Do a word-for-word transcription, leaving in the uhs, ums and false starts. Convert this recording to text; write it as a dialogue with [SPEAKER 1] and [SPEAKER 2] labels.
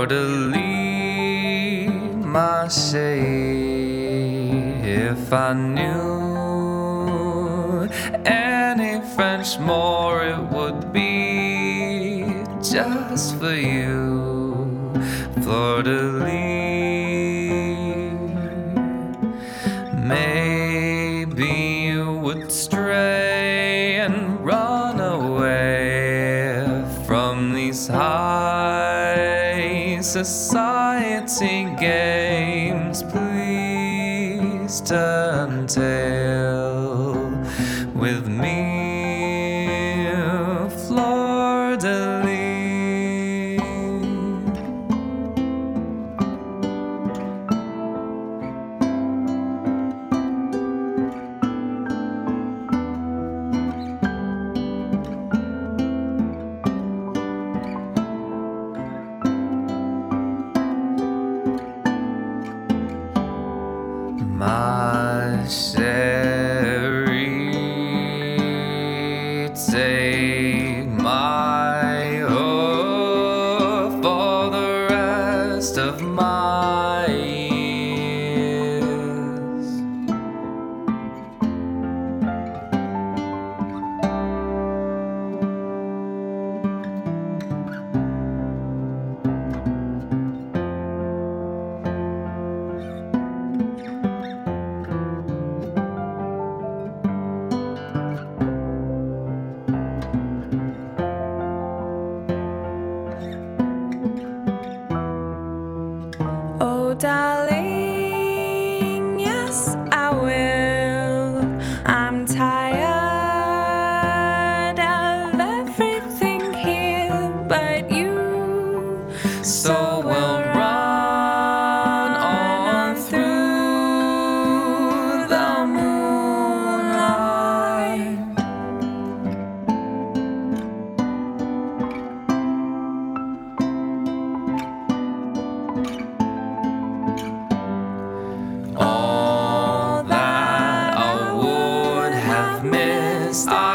[SPEAKER 1] Fleur-de-lis, if I knew any French more, it would be just for you. Fleur-de-lis, maybe you would stray and run away from these high society games. Please turn tail with me, Fleur-de-lis. Ma chérie, take my oath for the rest of my years.
[SPEAKER 2] Oh, darling, yes, I will. I'm tired of everything here but you.
[SPEAKER 1] So we'll run on through the moonlight. All that I would have missed, I